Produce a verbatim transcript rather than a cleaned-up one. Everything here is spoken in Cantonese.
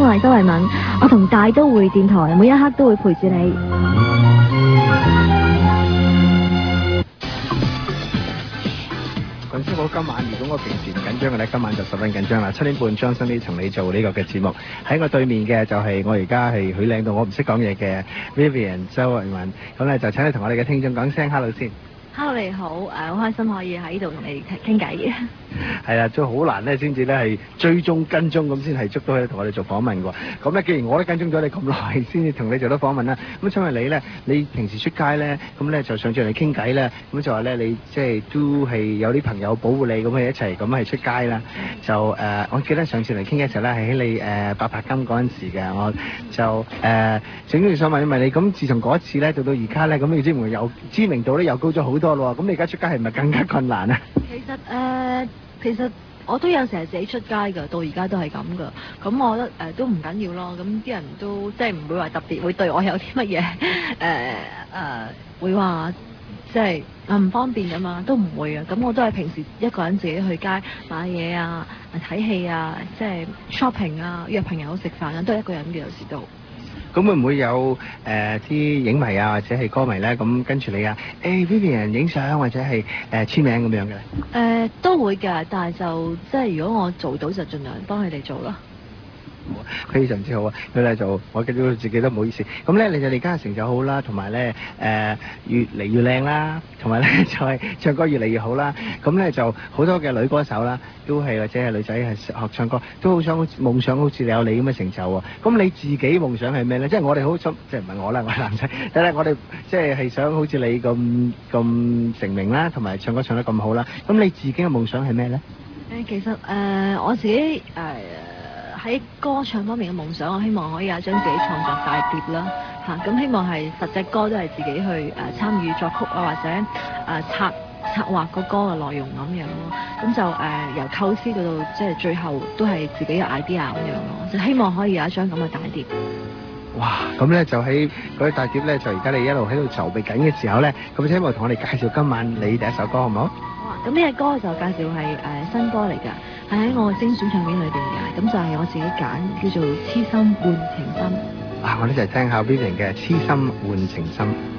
我係周慧敏，我同大都會電台每一刻都會陪住你。 陳師傅，今晚如果我平時唔緊張嘅咧，今晚就十分緊張啦。七點半將新啲同你做呢個嘅節目，喺我對面嘅就係我而家係許領到我唔識講嘢嘅 Vivian 周慧敏，咁咧就請你同我哋嘅聽眾講聲 hello 先。 Hello，你好，誒、呃，好開心可以喺呢度同你傾偈嘅。 係啊，都好難咧，先至咧係追蹤跟蹤咁先係捉到佢同我哋做訪問嘅喎。咁咧，既然我都跟蹤咗你咁耐，先至同你做到訪問啦。咁請問你咧，你平時出街咧，咁咧就上住嚟傾偈咧，咁就話咧你即係都係有啲朋友保護你，咁係一齊咁係出街啦。就誒、呃，我記得上次嚟傾嘅時候咧，係喺你誒八柏金嗰陣時嘅，我就誒整住想問一問你，咁自從嗰一次咧到到而家咧，咁你知唔知有知名度咧又高咗好多咯喎？咁你而家出街係咪更加困難啊？ 其實誒、呃，其實我都有成日自己出街㗎，到而家都係咁㗎。咁我覺得誒、呃、都唔緊要咯。咁啲人都即係唔會話特別會對我有啲乜嘢誒誒會話即係啊唔方便㗎嘛，都唔會啊。咁我都係平時一個人自己去街買嘢啊、睇戲啊、即係 shopping 啊、約朋友食飯啊，都係一個人嘅有時都。 咁會唔會有誒啲影迷啊，或者係歌迷咧？咁跟住你啊，誒 Vivian 影相或者係誒簽名咁樣嘅咧？ 誒都會嘅，但係就即係如果我做到就盡量幫佢哋做咯。 非常之好啊！佢咧就我見到自己都唔好意思。咁咧你就李嘉誠就好啦，同埋咧誒越嚟越靚啦，同埋咧就係唱歌越嚟越好啦。咁咧就好多嘅女歌手啦，都係或者係女仔係學唱歌，都好想夢想好似你有你咁嘅成就喎。咁你自己夢想係咩咧？即係我哋好想，即係唔係我啦，我係男仔。但係我哋即係係想好似你咁咁成名啦，同埋唱歌唱得咁好啦。咁你自己嘅夢想係咩咧？ 誒其實誒、呃、我自己誒。呃喺歌唱方面嘅夢想，我希望可以有一張自己創作大碟啦，嚇、啊、咁希望係十隻歌都係自己去誒、呃、參與作曲啊，或者誒、呃、策策劃個歌嘅內容咁樣咯。咁就誒、呃、由構思到到即係最後都係自己嘅 idea 咁樣咯。就希望可以有一張咁嘅大碟。 哇！咁咧就喺嗰啲大碟咧，就而家你一路喺度籌備緊嘅時候咧，咁希望同我哋介紹今晚你第一首歌好唔好？ 好啊！咁呢隻歌就介紹係誒、呃、新歌嚟㗎。係喺我嘅精選唱片裏邊嘅，咁就係我自己揀，叫做《痴心換情深》。 啊！我哋一齊聽下 Vivian 嘅《痴心換情深》。